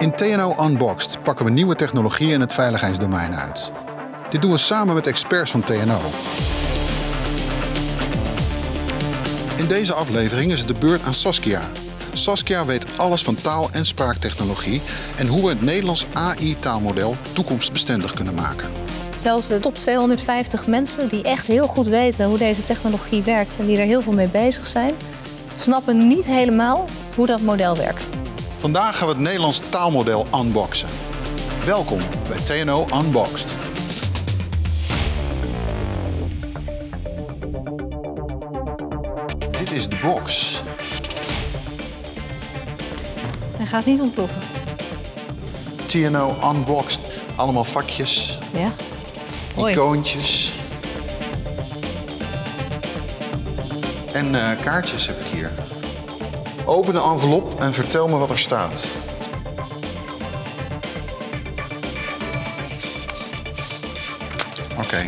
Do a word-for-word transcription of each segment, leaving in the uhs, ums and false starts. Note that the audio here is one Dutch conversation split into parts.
In T N O Unboxed pakken we nieuwe technologieën in het veiligheidsdomein uit. Dit doen we samen met experts van T N O. In deze aflevering is het de beurt aan Saskia. Saskia weet alles van taal- en spraaktechnologie en hoe we het Nederlands A I-taalmodel toekomstbestendig kunnen maken. Zelfs de top tweehonderdvijftig mensen die echt heel goed weten hoe deze technologie werkt en die er heel veel mee bezig zijn, snappen niet helemaal hoe dat model werkt. Vandaag gaan we het Nederlands taalmodel unboxen. Welkom bij T N O Unboxed. Dit is de box. Hij gaat niet ontploffen. T N O Unboxed. Allemaal vakjes, Ja. Hoi. icoontjes. En uh, kaartjes heb ik hier. Open de envelop en vertel me wat er staat. Oké. Okay.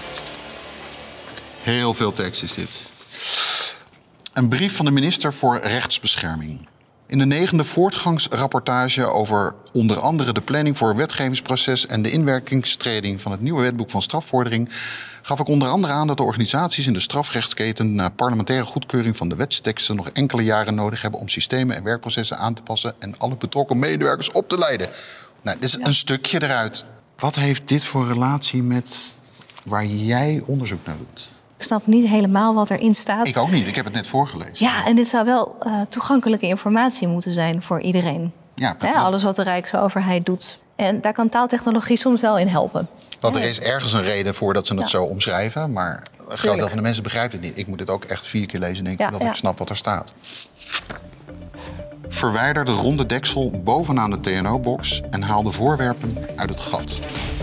Heel veel tekst is dit. Een brief van de minister voor Rechtsbescherming. In de negende voortgangsrapportage over onder andere de planning voor het wetgevingsproces en de inwerkingstreding van het nieuwe wetboek van strafvordering gaf ik onder andere aan dat de organisaties in de strafrechtsketen na parlementaire goedkeuring van de wetsteksten nog enkele jaren nodig hebben om systemen en werkprocessen aan te passen en alle betrokken medewerkers op te leiden. Nou, dit is ja. een stukje eruit. Wat heeft dit voor relatie met waar jij onderzoek naar doet? Ik snap niet helemaal wat erin staat. Ik ook niet, ik heb het net voorgelezen. Ja, en dit zou wel uh, toegankelijke informatie moeten zijn voor iedereen. Ja, ja, alles wat de Rijksoverheid doet. En daar kan taaltechnologie soms wel in helpen. Want er is ergens een reden voor dat ze het ja. zo omschrijven, maar een groot deel van de mensen begrijpt het niet. Ik moet het ook echt vier keer lezen, denk ik, ja, voordat ja. ik snap wat er staat. Verwijder de ronde deksel bovenaan de T N O-box en haal de voorwerpen uit het gat.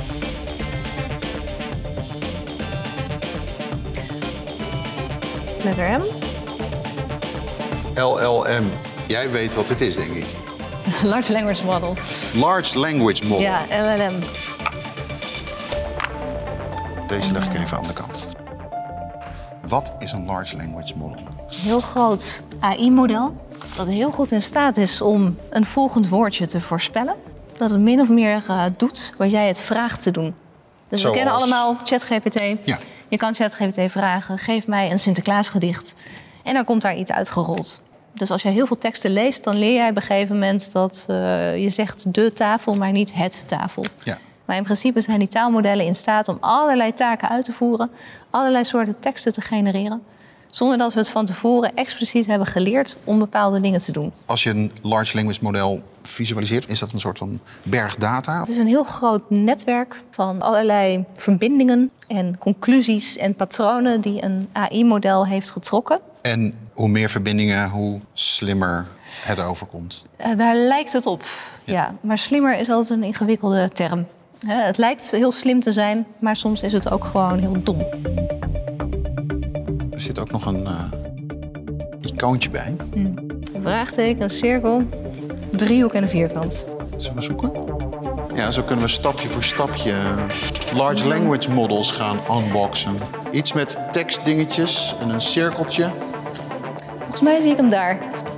Letter M. L L M. Jij weet wat dit is, denk ik. Large Language Model. Large Language Model. Ja, L L M. Deze leg ik even aan de kant. Wat is een Large Language Model? Een heel groot A I-model dat heel goed in staat is om een volgend woordje te voorspellen. Dat het min of meer uh, doet wat jij het vraagt te doen. Dus Zoals... we kennen allemaal ChatGPT. Ja. Je kan ChatGPT vragen, geef mij een Sinterklaasgedicht. En dan komt daar iets uitgerold. Dus als je heel veel teksten leest, dan leer jij op een gegeven moment dat uh, je zegt de tafel, maar niet het tafel. Ja. Maar in principe zijn die taalmodellen in staat om allerlei taken uit te voeren, allerlei soorten teksten te genereren, zonder dat we het van tevoren expliciet hebben geleerd om bepaalde dingen te doen. Als je een large language model visualiseert, is dat een soort van berg data? Het is een heel groot netwerk van allerlei verbindingen en conclusies en patronen die een A I-model heeft getrokken. En hoe meer verbindingen, hoe slimmer het overkomt? Uh, daar lijkt het op, ja. ja. Maar slimmer is altijd een ingewikkelde term. He, het lijkt heel slim te zijn, maar soms is het ook gewoon heel dom. Er zit ook nog een uh, icoontje bij. Hmm. Een vraagteken, een cirkel, een driehoek en een vierkant. Zullen we zoeken? Ja, zo kunnen we stapje voor stapje large language models gaan unboxen. Iets met tekstdingetjes en een cirkeltje. Volgens mij zie ik hem daar.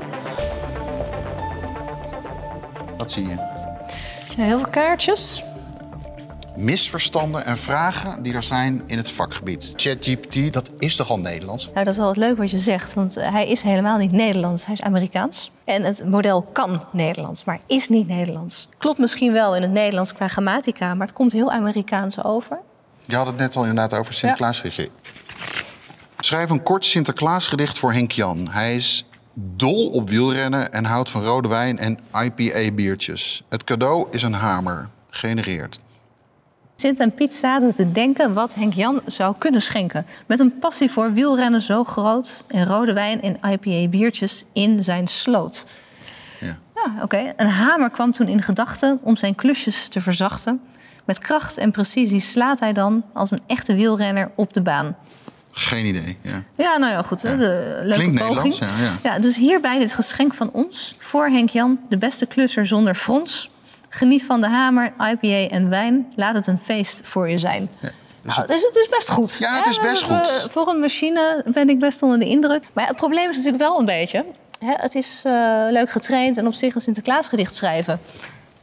Wat zie je? Ja, heel veel kaartjes. Misverstanden en vragen die er zijn in het vakgebied. ChatGPT, dat is toch al Nederlands? Nou, dat is wel het leuk wat je zegt, want hij is helemaal niet Nederlands. Hij is Amerikaans. En het model kan Nederlands, maar is niet Nederlands. Klopt misschien wel in het Nederlands qua grammatica, maar het komt heel Amerikaans over. Je had het net al inderdaad over Sinterklaasgedicht. Ja. Schrijf een kort Sinterklaasgedicht voor Henk Jan. Hij is dol op wielrennen en houdt van rode wijn en I P A-biertjes. Het cadeau is een hamer. Genereerd. Sint en Piet zaten te denken wat Henk Jan zou kunnen schenken. Met een passie voor wielrennen zo groot en rode wijn en I P A-biertjes in zijn sloot. Ja, ja oké. Okay. Een hamer kwam toen in gedachten om zijn klusjes te verzachten. Met kracht en precisie slaat hij dan als een echte wielrenner op de baan. Geen idee, ja. Ja, nou ja, goed. Ja. De leuke Klinkt poging. Nederlands, ja, ja. Ja, dus hierbij dit geschenk van ons voor Henk Jan, de beste klusser zonder frons. Geniet van de hamer, I P A en wijn. Laat het een feest voor je zijn. Ja, dus nou, het, is, het is best goed. Ja, het is best ja, goed. Uh, voor een machine ben ik best onder de indruk. Maar ja, het probleem is natuurlijk wel een beetje. Hè, het is uh, leuk getraind en op zich een Sinterklaasgedicht schrijven.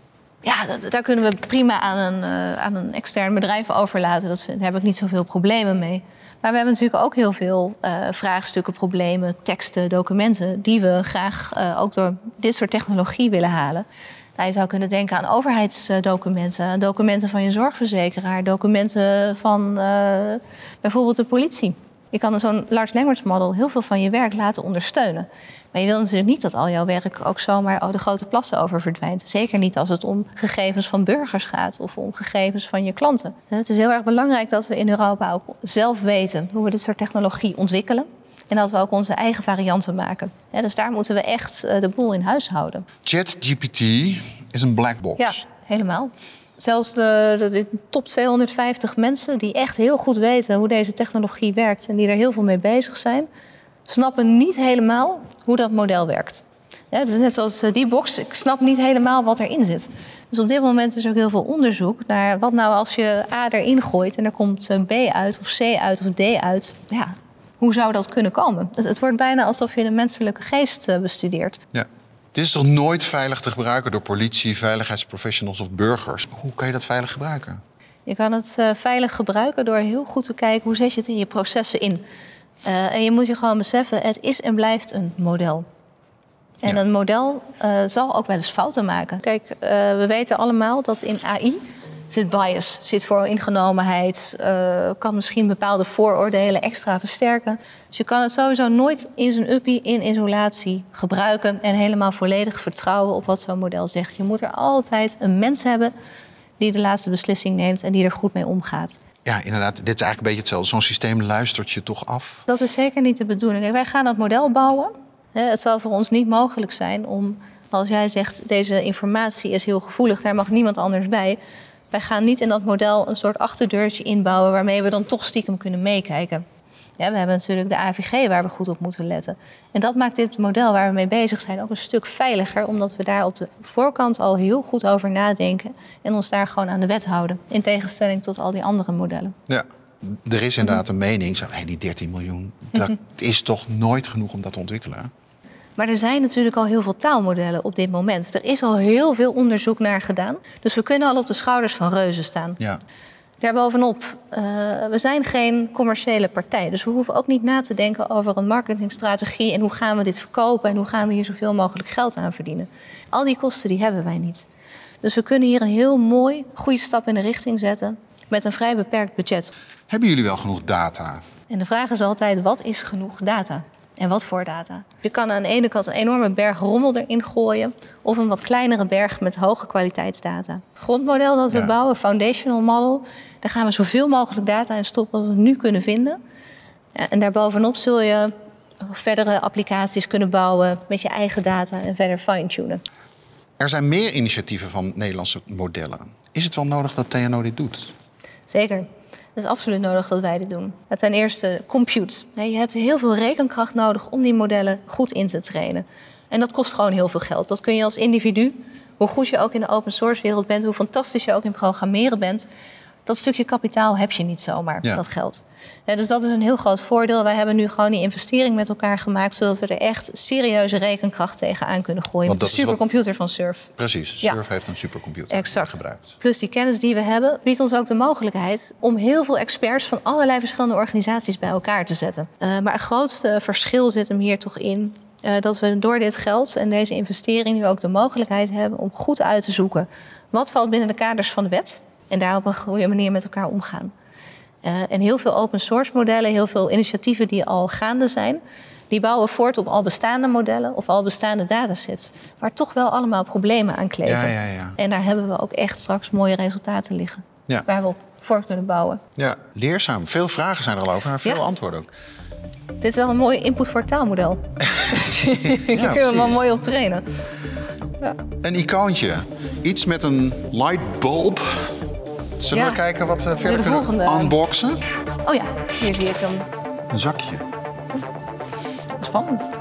Ja, dat, daar kunnen we prima aan een, uh, aan een extern bedrijf overlaten. Dat, daar heb ik niet zoveel problemen mee. Maar we hebben natuurlijk ook heel veel uh, vraagstukken, problemen, teksten, documenten... die we graag uh, ook door dit soort technologie willen halen. Nou, je zou kunnen denken aan overheidsdocumenten, documenten van je zorgverzekeraar, documenten van uh, bijvoorbeeld de politie. Je kan zo'n large language model heel veel van je werk laten ondersteunen. Maar je wil natuurlijk niet dat al jouw werk ook zomaar de grote plassen over verdwijnt. Zeker niet als het om gegevens van burgers gaat of om gegevens van je klanten. Het is heel erg belangrijk dat we in Europa ook zelf weten hoe we dit soort technologie ontwikkelen. En dat we ook onze eigen varianten maken. Ja, dus daar moeten we echt de boel in huis houden. ChatGPT is een black box. Ja, helemaal. Zelfs de, de, de top tweehonderdvijftig mensen die echt heel goed weten hoe deze technologie werkt... en die er heel veel mee bezig zijn, snappen niet helemaal hoe dat model werkt. Ja, het is net zoals die box, ik snap niet helemaal wat erin zit. Dus op dit moment is er ook heel veel onderzoek naar wat nou als je A erin gooit... en er komt B uit, of C uit, of D uit. Ja, hoe zou dat kunnen komen? Het, het wordt bijna alsof je de menselijke geest bestudeert. Ja. Dit is toch nooit veilig te gebruiken door politie, veiligheidsprofessionals of burgers? Hoe kan je dat veilig gebruiken? Je kan het uh, veilig gebruiken door heel goed te kijken hoe zet je het in je processen in. Uh, en je moet je gewoon beseffen, het is en blijft een model. En ja. een model uh, zal ook wel eens fouten maken. Kijk, uh, we weten allemaal dat in A I zit bias, zit vooringenomenheid, uh, kan misschien bepaalde vooroordelen extra versterken. Dus je kan het sowieso nooit in zijn uppie, in isolatie gebruiken en helemaal volledig vertrouwen op wat zo'n model zegt. Je moet er altijd een mens hebben die de laatste beslissing neemt en die er goed mee omgaat. Ja, inderdaad. Dit is eigenlijk een beetje hetzelfde. Zo'n systeem luistert je toch af? Dat is zeker niet de bedoeling. Wij gaan dat model bouwen. Het zal voor ons niet mogelijk zijn om, als jij zegt, deze informatie is heel gevoelig, daar mag niemand anders bij. Wij gaan niet in dat model een soort achterdeurtje inbouwen waarmee we dan toch stiekem kunnen meekijken. Ja, we hebben natuurlijk de A V G waar we goed op moeten letten. En dat maakt dit model waar we mee bezig zijn ook een stuk veiliger, omdat we daar op de voorkant al heel goed over nadenken en ons daar gewoon aan de wet houden. In tegenstelling tot al die andere modellen. Ja, er is inderdaad een mening. Zo, hey, die dertien miljoen, dat is toch nooit genoeg om dat te ontwikkelen? Maar er zijn natuurlijk al heel veel taalmodellen op dit moment. Er is al heel veel onderzoek naar gedaan. Dus we kunnen al op de schouders van reuzen staan. Ja. Daarbovenop, uh, we zijn geen commerciële partij. Dus we hoeven ook niet na te denken over een marketingstrategie en hoe gaan we dit verkopen en hoe gaan we hier zoveel mogelijk geld aan verdienen. Al die kosten die hebben wij niet. Dus we kunnen hier een heel mooi, goede stap in de richting zetten met een vrij beperkt budget. Hebben jullie wel genoeg data? En de vraag is altijd, wat is genoeg data? En wat voor data? Je kan aan de ene kant een enorme berg rommel erin gooien of een wat kleinere berg met hoge kwaliteitsdata. Het grondmodel dat we ja. bouwen, foundational model, daar gaan we zoveel mogelijk data in stoppen wat we nu kunnen vinden. En daarbovenop zul je verdere applicaties kunnen bouwen met je eigen data en verder fine-tunen. Er zijn meer initiatieven van Nederlandse modellen. Is het wel nodig dat T N O dit doet? Zeker. Het is absoluut nodig dat wij dit doen. Ten eerste, compute. Je hebt heel veel rekenkracht nodig om die modellen goed in te trainen. En dat kost gewoon heel veel geld. Dat kun je als individu, hoe goed je ook in de open source wereld bent, hoe fantastisch je ook in programmeren bent, dat stukje kapitaal heb je niet zomaar, ja. dat geld. Ja, dus dat is een heel groot voordeel. Wij hebben nu gewoon die investering met elkaar gemaakt, zodat we er echt serieuze rekenkracht tegenaan kunnen gooien. Met de supercomputer wat... van Surf. Precies, Surf ja. heeft een supercomputer exact. gebruikt. Plus die kennis die we hebben, biedt ons ook de mogelijkheid om heel veel experts van allerlei verschillende organisaties bij elkaar te zetten. Uh, maar het grootste verschil zit hem hier toch in uh, dat we door dit geld en deze investering nu ook de mogelijkheid hebben om goed uit te zoeken wat valt binnen de kaders van de wet. En daar op een goede manier met elkaar omgaan. Uh, en heel veel open source modellen, heel veel initiatieven die al gaande zijn, die bouwen voort op al bestaande modellen of al bestaande datasets, waar toch wel allemaal problemen aan kleven. Ja, ja, ja. En daar hebben we ook echt straks mooie resultaten liggen. Ja. Waar we op voort kunnen bouwen. Ja, leerzaam. Veel vragen zijn er al over, maar veel ja. antwoorden ook. Dit is wel een mooie input voor het taalmodel. Daar ja, kunnen we wel mooi op trainen. Ja. Een icoontje. Iets met een lightbulb. Zullen ja. we kijken wat we verder kunnen volgende... unboxen? Oh ja, hier zie ik hem. Een zakje. Spannend.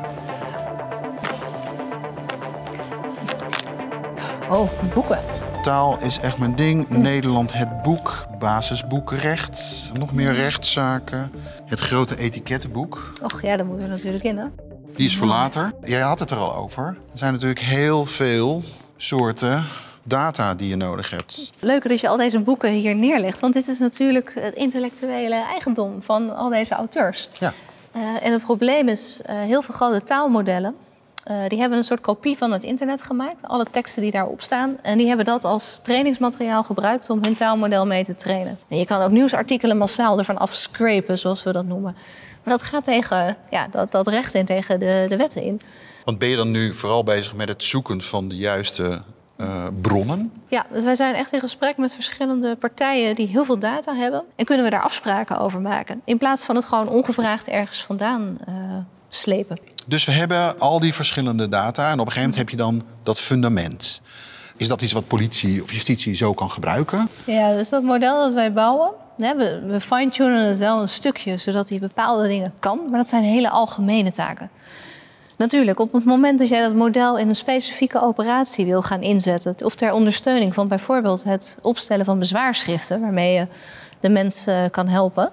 Oh, boeken. Taal is echt mijn ding. Hm. Nederland het boek. Basisboekrecht. Nog meer rechtszaken. Het grote etikettenboek. Och ja, daar moeten we natuurlijk in, hè? Die is voor later. Jij had het er al over. Er zijn natuurlijk heel veel soorten data die je nodig hebt. Leuk dat je al deze boeken hier neerlegt. Want dit is natuurlijk het intellectuele eigendom van al deze auteurs. Ja. Uh, en het probleem is, uh, heel veel grote taalmodellen... Uh, die hebben een soort kopie van het internet gemaakt. Alle teksten die daarop staan. En die hebben dat als trainingsmateriaal gebruikt om hun taalmodel mee te trainen. En je kan ook nieuwsartikelen massaal ervan afscrapen, zoals we dat noemen. Maar dat gaat tegen ja, dat, dat recht in, tegen de, de wetten in. Want ben je dan nu vooral bezig met het zoeken van de juiste uh, bronnen? Ja, dus wij zijn echt in gesprek met verschillende partijen die heel veel data hebben. En kunnen we daar afspraken over maken. In plaats van het gewoon ongevraagd ergens vandaan uh, slepen. Dus we hebben al die verschillende data en op een gegeven moment heb je dan dat fundament. Is dat iets wat politie of justitie zo kan gebruiken? Ja, dus dat model dat wij bouwen, we, we fine-tunen het wel een stukje zodat hij bepaalde dingen kan. Maar dat zijn hele algemene taken. Natuurlijk, op het moment dat jij dat model in een specifieke operatie wil gaan inzetten... of ter ondersteuning van bijvoorbeeld het opstellen van bezwaarschriften... waarmee je de mens uh, kan helpen...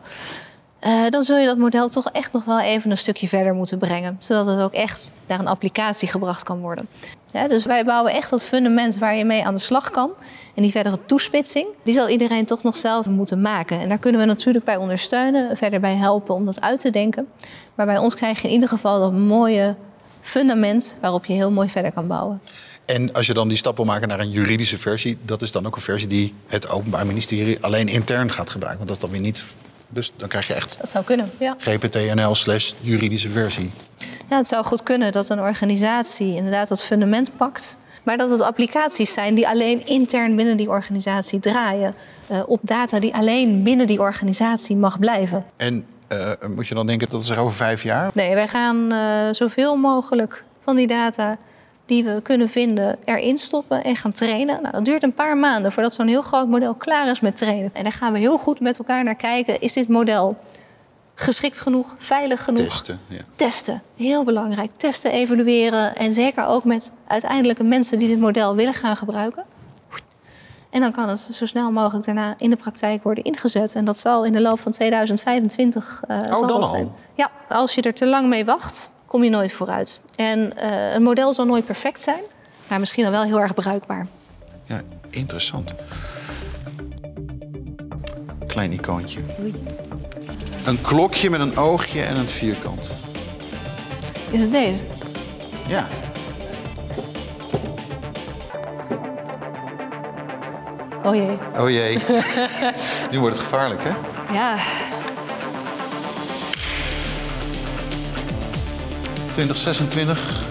Uh, dan zul je dat model toch echt nog wel even een stukje verder moeten brengen. Zodat het ook echt naar een applicatie gebracht kan worden. Ja, dus wij bouwen echt dat fundament waar je mee aan de slag kan. En die verdere toespitsing, die zal iedereen toch nog zelf moeten maken. En daar kunnen we natuurlijk bij ondersteunen, verder bij helpen om dat uit te denken. Maar bij ons krijg je in ieder geval dat mooie fundament waarop je heel mooi verder kan bouwen. En als je dan die stap wil maken naar een juridische versie... dat is dan ook een versie die het Openbaar Ministerie alleen intern gaat gebruiken. Want dat is dan weer niet... Dus dan krijg je echt dat zou kunnen, ja. G P T N L slash juridische versie. Ja, het zou goed kunnen dat een organisatie inderdaad dat fundament pakt. Maar dat het applicaties zijn die alleen intern binnen die organisatie draaien. Uh, op data die alleen binnen die organisatie mag blijven. En uh, moet je dan denken dat is er over vijf jaar? Nee, wij gaan uh, zoveel mogelijk van die data die we kunnen vinden erin stoppen en gaan trainen. Nou, dat duurt een paar maanden voordat zo'n heel groot model klaar is met trainen. En daar gaan we heel goed met elkaar naar kijken. Is dit model geschikt genoeg, veilig genoeg? Testen, ja. Testen, heel belangrijk. Testen, evalueren en zeker ook met uiteindelijke mensen die dit model willen gaan gebruiken. En dan kan het zo snel mogelijk daarna in de praktijk worden ingezet. En dat zal in de loop van tweeduizend vijfentwintig uh, oh, zal dan dat al? zijn. Ja, als je er te lang mee wacht, kom je nooit vooruit. En uh, een model zal nooit perfect zijn, maar misschien dan wel heel erg bruikbaar. Ja, interessant. Klein icoontje. Oei. Een klokje met een oogje en een vierkant. Is het deze? Ja. Oh jee. Oh jee. Nu wordt het gevaarlijk, hè? Ja. twintig zesentwintig.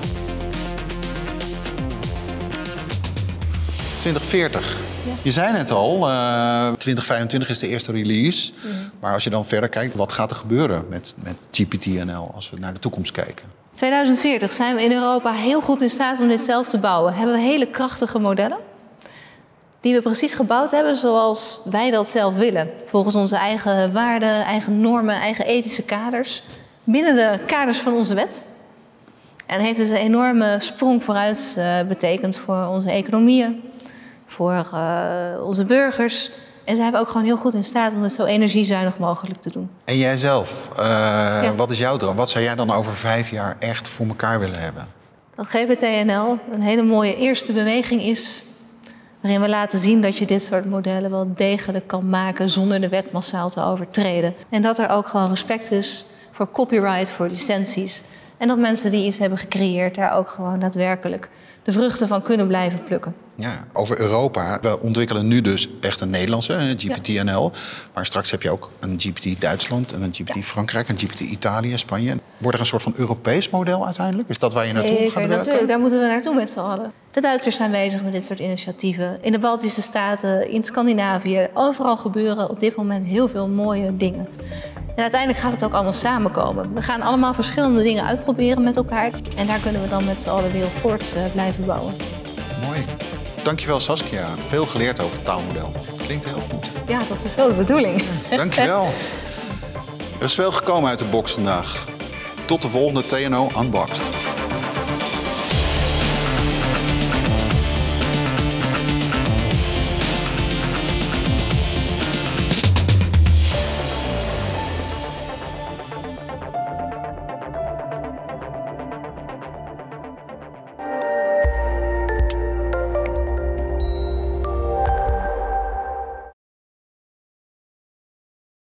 twintig veertig. Ja. Je zei net al, uh, twintig vijfentwintig is de eerste release. Mm. Maar als je dan verder kijkt, wat gaat er gebeuren met, met G P T N L als we naar de toekomst kijken? tweeduizend veertig zijn we in Europa heel goed in staat om dit zelf te bouwen. Hebben we hele krachtige modellen die we precies gebouwd hebben zoals wij dat zelf willen. Volgens onze eigen waarden, eigen normen, eigen ethische kaders. Binnen de kaders van onze wet. En heeft dus een enorme sprong vooruit uh, betekend voor onze economieën, voor uh, onze burgers. En ze hebben ook gewoon heel goed in staat om het zo energiezuinig mogelijk te doen. En jijzelf, uh, ja. wat is jouw droom? Wat zou jij dan over vijf jaar echt voor elkaar willen hebben? Dat G P T N L een hele mooie eerste beweging is, waarin we laten zien dat je dit soort modellen wel degelijk kan maken zonder de wet massaal te overtreden. En dat er ook gewoon respect is voor copyright, voor licenties. En dat mensen die iets hebben gecreëerd daar ook gewoon daadwerkelijk de vruchten van kunnen blijven plukken. Ja, over Europa. We ontwikkelen nu dus echt een Nederlandse, G P T N L. Ja. Maar straks heb je ook een G P T Duitsland en een G P T ja. Frankrijk, een G P T Italië, Spanje. Wordt er een soort van Europees model uiteindelijk? Is dat waar je Zeker, naartoe gaat werken? Natuurlijk, daar moeten we naartoe met z'n allen. De Duitsers zijn bezig met dit soort initiatieven. In de Baltische Staten, in Scandinavië. Overal gebeuren op dit moment heel veel mooie dingen. En uiteindelijk gaat het ook allemaal samenkomen. We gaan allemaal verschillende dingen uitproberen met elkaar. En daar kunnen we dan met z'n allen weer voort uh, blijven bouwen. Mooi. Dankjewel Saskia. Veel geleerd over het taalmodel. Klinkt heel goed. Ja, dat is wel de bedoeling. Dankjewel. Er is veel gekomen uit de box vandaag. Tot de volgende T N O Unboxed.